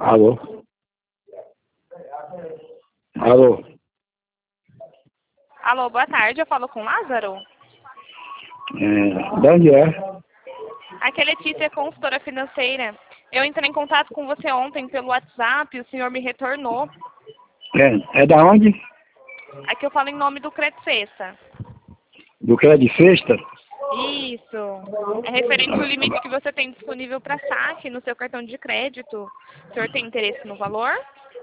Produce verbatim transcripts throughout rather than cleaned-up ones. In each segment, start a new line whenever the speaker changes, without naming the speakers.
Alô? Alô?
Alô, boa tarde, eu falo com o Lázaro?
É, de onde é?
Aqui é Letícia, consultora financeira. Eu entrei em contato com você ontem pelo WhatsApp, o senhor me retornou.
É, é da onde?
Aqui eu falo em nome do Crédito Sexta.
Do Crédito Sexta?
Isso. É referente ao limite que você tem disponível para saque no seu cartão de crédito. O senhor tem interesse no valor?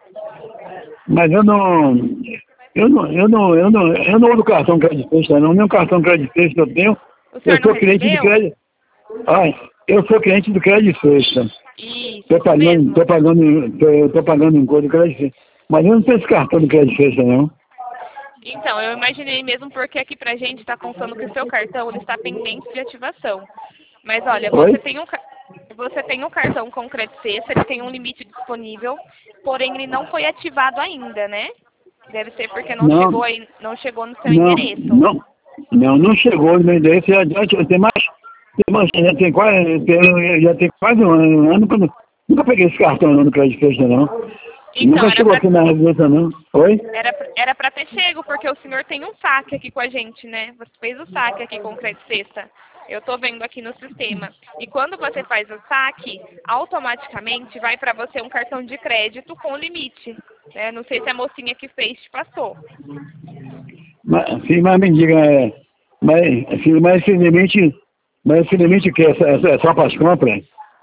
Mas eu não... Eu não, eu não, eu não, eu não uso cartão Crédito Sexta, não. Nem o cartão Crédito Sexta eu tenho.
O
Eu
senhor não
sou cliente do
recebeu?
Crédito... Ai, eu sou cliente do Crédito Sexta.
Isso,
Tô
isso
pagando,
mesmo.
tô pagando, tô, tô pagando em coisa do Crédito Sexta. Mas eu não tenho esse cartão do Crédito Sexta, não.
Então, eu imaginei mesmo porque aqui pra gente está constando que o seu cartão ele está pendente de ativação. Mas olha,
Oi?
você tem um, ca- você tem um cartão com Crédito Sexta, ele tem um limite disponível, porém ele não foi ativado ainda, né? Deve ser porque não
Não,
chegou aí, não chegou no seu
não,
endereço.
não, não, não chegou no meu endereço, já, já tem mais, tem mais, já tem quase, tem, já tem quase um ano, um ano que eu não- nunca peguei esse cartão não, no Crédito Sexta, não.
Então,
Nunca
era
chegou
pra,
aqui na residência, não. Oi?
era, pra- era pra ter chego, porque o senhor tem um saque aqui com a gente, né? Você fez o saque aqui com o Crédito Sexta. Eu tô vendo aqui no sistema. E quando você faz o saque, automaticamente vai para você um cartão de crédito com limite. Né? Não sei se a mocinha que fez te passou.
Mas, sim, mas me diga, é, mas, assim, mas esse limite, mas esse limite que é, só- é, só- é só para as compras?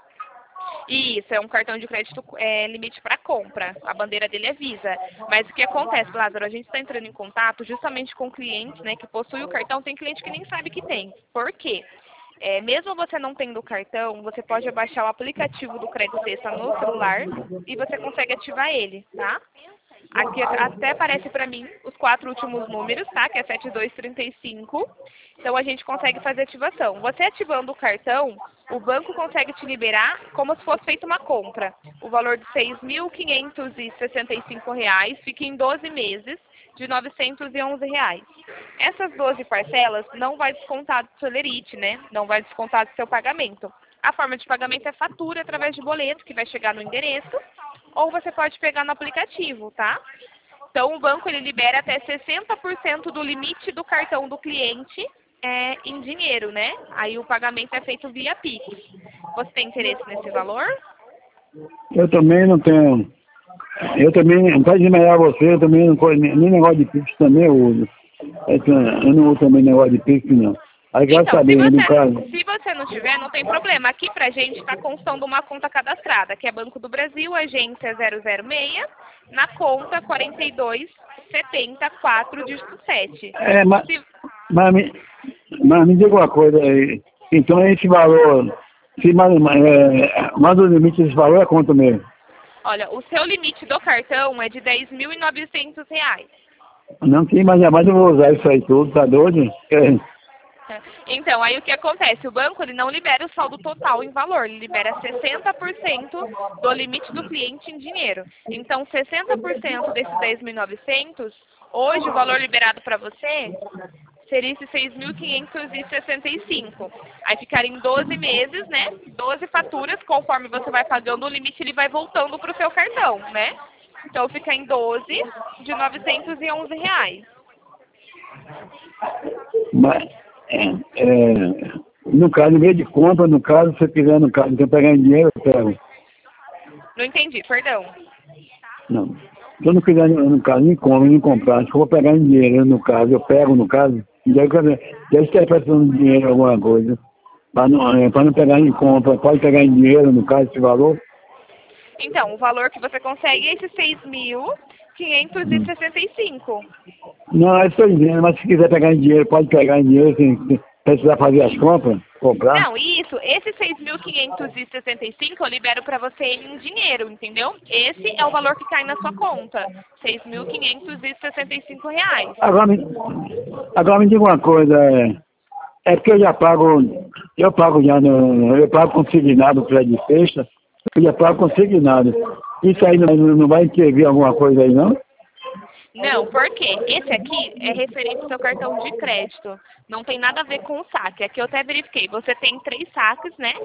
Isso, é um cartão de crédito é, limite para compra. A bandeira dele é Visa. Mas o que acontece, Lázaro? A gente está entrando em contato justamente com clientes, né, que possuem o cartão. Tem cliente que nem sabe que tem. Por quê? É, mesmo você não tendo o cartão, você pode baixar o aplicativo do Crédito Sexta no celular e você consegue ativar ele, tá? Aqui até aparece para mim os quatro últimos números, tá? Que é sete dois três cinco. Então a gente consegue fazer ativação. Você ativando o cartão, o banco consegue te liberar como se fosse feita uma compra. O valor de seis mil quinhentos e sessenta e cinco reais fica em doze meses de novecentos e onze reais. Essas doze parcelas não vai descontar do seu lerite, né? Não vai descontar do seu pagamento. A forma de pagamento é fatura através de boleto que vai chegar no endereço, ou você pode pegar no aplicativo, tá? Então o banco ele libera até sessenta por cento do limite do cartão do cliente é, em dinheiro, né? Aí o pagamento é feito via Pix. Você tem interesse nesse valor?
Eu também não tenho, eu também, não pode melhorar você, eu também não coisa, nem negócio de Pix também eu uso. É que Eu não uso também negócio de Pix, não. Aí quero
Então, se
saber, no caso,
você, se você não tiver, não tem problema. Aqui pra gente está constando uma conta cadastrada, que é Banco do Brasil, agência zero zero seis, na conta quarenta e dois setenta quatro, dígito sete.
é, mas,
Se,
mas, me, mas me diga uma coisa aí, então esse valor, se mais, é, mais o limite desse valor é quanto mesmo?
olha, o seu limite do cartão é de dez mil e novecentos reais.
Não tem mais, jamais eu vou usar isso aí tudo, tá doido? É.
Então, aí o que acontece? O banco ele não libera o saldo total em valor, ele libera sessenta por cento do limite do cliente em dinheiro. Então, sessenta por cento desses dez mil e novecentos, hoje o valor liberado para você seria esses seis mil quinhentos e sessenta e cinco. Aí ficaria em doze meses, né? doze faturas, conforme você vai pagando o limite, ele vai voltando para o seu cartão, né? Então fica em doze de novecentos e onze reais.
Mas, é, é, no caso, no meio de compra, no caso, se você quiser, no caso, então pegar em dinheiro, eu pego.
Não entendi, perdão.
Não. Se eu não quiser, no caso, nem compro, nem comprar, se eu vou pegar em dinheiro, no caso, eu pego, no caso, deve deve estar prestando dinheiro alguma coisa. Para não, é, para não pegar em compra, pode pegar em dinheiro, no caso, esse valor.
Então, o valor que você consegue é esses seis mil quinhentos e sessenta e cinco.
Não, eu estou dizendo, mas se quiser pegar em dinheiro, pode pegar em dinheiro, sem precisar fazer as compras, comprar.
Não, isso, esses seis mil quinhentos e sessenta e cinco eu libero para você em dinheiro, entendeu? Esse é o valor que cai na sua conta, seis mil quinhentos e sessenta e cinco reais.
Agora me, agora me diga uma coisa, é, é porque eu já pago, eu pago já no, eu pago consignado o crédito de sexta, eu já pago consignado. Isso aí não, não vai intervir alguma coisa aí, não?
Não, porque esse aqui é referente ao seu cartão de crédito. Não tem nada a ver com o saque. Aqui eu até verifiquei. Você tem três saques, né?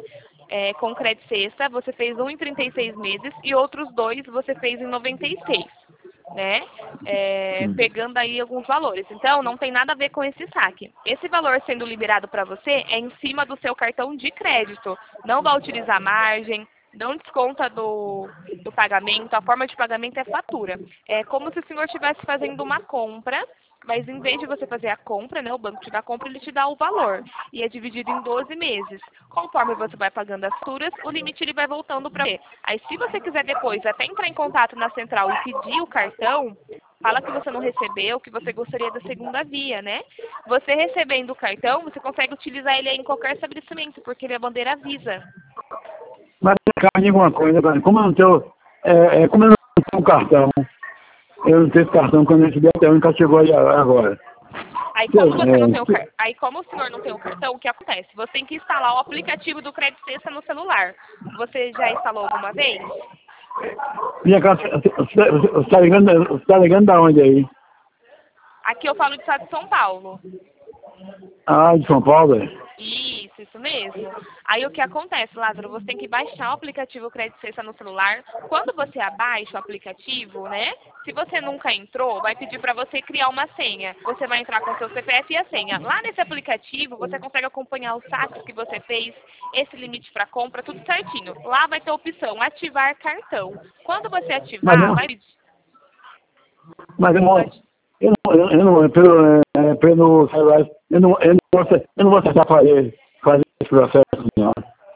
é, com crédito sexta, você fez um em trinta e seis meses e outros dois você fez em noventa e seis, né? É, pegando aí alguns valores. Então, não tem nada a ver com esse saque. Esse valor sendo liberado para você é em cima do seu cartão de crédito. Não vai utilizar margem, não desconta do, do pagamento, a forma de pagamento é fatura. É como se o senhor estivesse fazendo uma compra, mas em vez de você fazer a compra, né, o banco te dá a compra, ele te dá o valor. E é dividido em doze meses. Conforme você vai pagando as faturas, o limite ele vai voltando para você. Aí se você quiser depois até entrar em contato na central e pedir o cartão, fala que você não recebeu, que você gostaria da segunda via, né? Você recebendo o cartão, você consegue utilizar ele aí em qualquer estabelecimento, porque ele é bandeira Visa.
Mas me diga uma coisa, cara, como eu não tenho, é, é, como eu não tenho cartão, eu não tenho esse cartão quando eu recebi até o nunca chegou aí agora.
Aí como, você não tem o car... aí como o senhor não tem o cartão, o que acontece? Você tem que instalar o aplicativo do Crédito Sexta no celular. Você já instalou alguma vez?
Minha casa, você está ligando, você tá ligando da onde aí?
Aqui eu falo do estado de São Paulo.
Ah, de São Paulo?
Isso, isso mesmo. Aí o que acontece, Lázaro? Você tem que baixar o aplicativo Crédito Sexta no celular. Quando você abaixa o aplicativo, né? Se você nunca entrou, vai pedir para você criar uma senha. Você vai entrar com o seu C P F e a senha. Lá nesse aplicativo, você consegue acompanhar os saques que você fez, esse limite para compra, tudo certinho. Lá vai ter a opção ativar cartão. Quando você ativar,
Mas,
vai pedir.
Mas eu não, eu não, eu não pelo, é, pelo celular, eu não, eu não vou, eu não vou tentar fazer, fazer esse processo, não.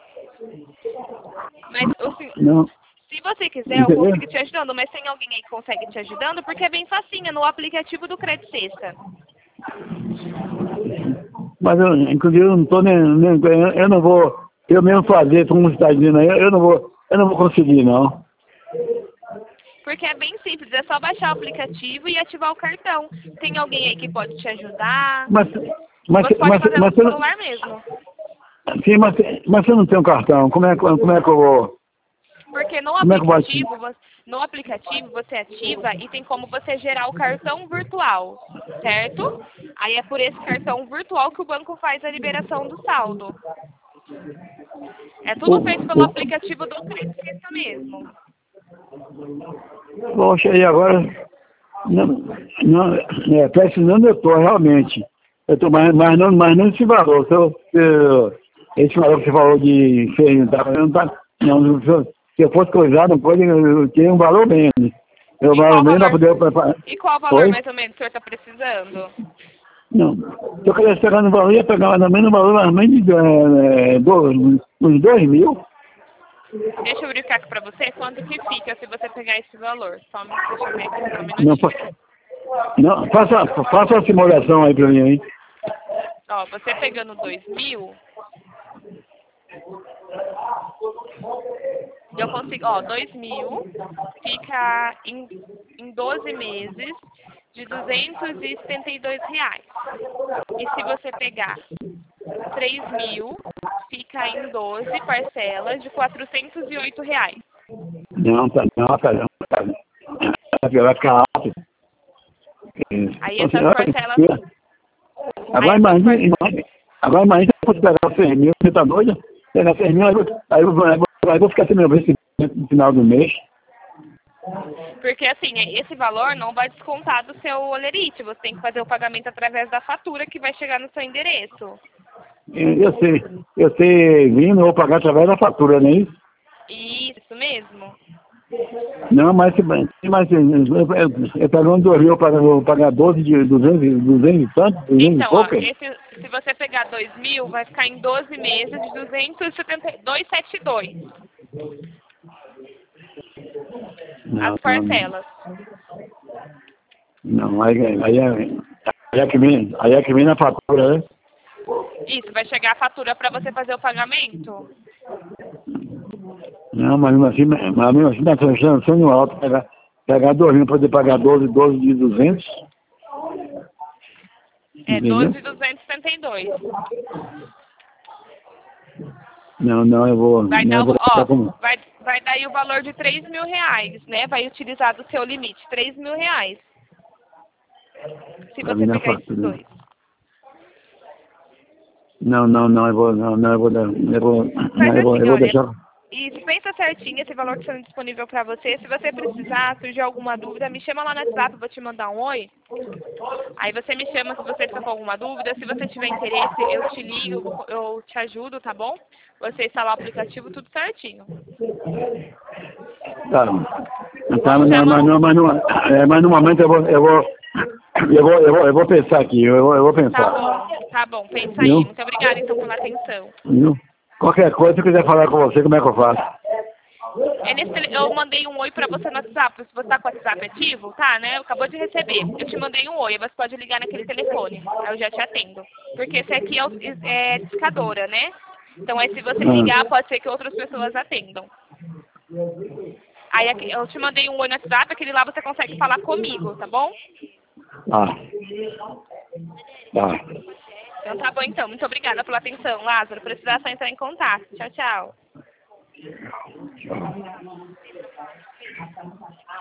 Mas, assim,
Não.
se você quiser,
Entendeu?
eu consigo te ajudando, mas tem alguém aí que consegue te ajudando, porque é bem facinho, é no aplicativo do Crédito Sexta.
Mas eu, inclusive, eu não tô nem, nem eu não vou, eu mesmo fazer, como você está dizendo aí, eu não vou, eu não vou conseguir, não.
Porque é bem simples, é só baixar o aplicativo e ativar o cartão. Tem alguém aí que pode te ajudar.
Mas, mas,
Você pode
mas,
fazer
mas,
no
você não,
celular mesmo.
sim, mas, mas você não tem um cartão, como é, que- como é que eu vou,
Porque no
como é que eu vou
aplicativo, vo- no aplicativo você ativa e tem como você gerar o cartão virtual, certo? Aí é por esse cartão virtual que o banco faz a liberação do saldo. É tudo feito pelo
o, o,
aplicativo do Crédito Sexta mesmo.
Poxa, e agora, não, não, é, precisando eu estou, realmente. Eu estou, mas, mas, não, mas não esse valor. Se eu, se, esse valor que você falou de seis, não tá, não tá, não, se, eu, se eu fosse coisar, não pode, eu tenho um valor menos. Eu
E
valor
qual
menos para
valor,
poder... Pra, pra,
e qual valor
Oi?
mais ou menos o senhor está precisando?
Não. Se eu quisesse pegar no valor, ia pegar mais ou menos no valor, mais ou menos de é, dois, uns dois mil.
Deixa eu verificar aqui pra você quanto que fica se você pegar esse valor. Só um, deixa eu ver aqui, só um
Não,
minutinho.
fa- não, faça, faça a simulação aí para mim, hein?
Ó, você pegando dois mil, eu consigo, ó, dois mil fica em, em doze meses de duzentos e setenta e dois reais. E se você pegar três mil, fica em doze parcelas de quatrocentos e oito reais.
Não, tá, não, tá, não, tá. Vai ficar alto.
Aí
Então,
essas parcelas...
Agora
Aí essas
imagina,
par...
imagina, agora imagina se eu fosse pegar seis mil, você tá doida? Pegar seis mil, aí, eu- aí, eu vou- aí, eu- aí eu vou ficar sem meu vencimento no final do mês.
Porque assim, esse valor não vai descontar do seu olerite. Você tem que fazer o pagamento através da fatura que vai chegar no seu endereço.
Eu, eu sei, eu sei vindo, eu vou pagar através da fatura, não é isso?
Isso mesmo.
Não, mas se mas, eu, eu, eu pagando dois mil, eu pagar- vou pagar doze de duzentos, e- duzentos e tanto, duzentos e
Então, ó,
pouco.
esse, se você pegar dois mil, vai ficar em doze meses de duzentos e setenta e dois reais e setenta e dois.
Não,
As
não, não.
parcelas.
Não, aí, aí, é, aí é que vem, aí é que vem na fatura, né?
Isso, vai chegar a fatura para você fazer o pagamento.
Não, mas mesmo assim, mas mesmo assim, na transação no alto, pegar, pegar dois mil, poder pagar doze, doze de duzentos.
É
Entendeu?
doze mil duzentos e setenta e dois.
Não, não, eu vou.
Vai
Não,
dar,
eu
o-
vou
ó,
deixar como.
vai, vai dar aí o valor de três mil reais, né? Vai utilizar do seu limite, três mil reais. Se
Pra
você
vir na
pegar esses
fatura.
dois.
Não, não, não, eu vou, não, não, eu vou, dar- eu vou, não, eu vou, eu vou deixar.
Isso, pensa certinho esse valor que está disponível para você. Se você precisar, surgir alguma dúvida, me chama lá no WhatsApp, eu vou te mandar um oi. Aí você me chama se você ficar com alguma dúvida. Se você tiver interesse, eu te ligo, eu vou- eu te ajudo, tá bom? Você instalar o aplicativo, tudo certinho.
Tá. Tá,
Vamos
mas,
já
não, mas,
mandar.
não, mas, não, é, mas no momento eu vou, eu vou, eu vou, eu vou, eu vou pensar aqui, eu vou, eu vou
Tá
pensar.
bom, tá bom, pensa
Viu?
aí. Muito obrigada então pela atenção.
Viu? Qualquer coisa, se eu quiser falar com você, como é que eu faço?
É nesse tele- eu mandei um oi pra você no WhatsApp. Se você tá com o WhatsApp ativo, tá, né? Acabou de receber. Eu te mandei um oi, você pode ligar naquele telefone. Aí eu já te atendo. Porque esse aqui é, o, é discadora, né? Então aí se você ligar, pode ser que outras pessoas atendam. Aí aqui- eu te mandei um oi no WhatsApp, aquele lá você consegue falar comigo, tá bom?
Ah. Tá.
Então tá bom então. Muito obrigada pela atenção, Lázaro. Precisar só entrar em contato. Tchau, tchau.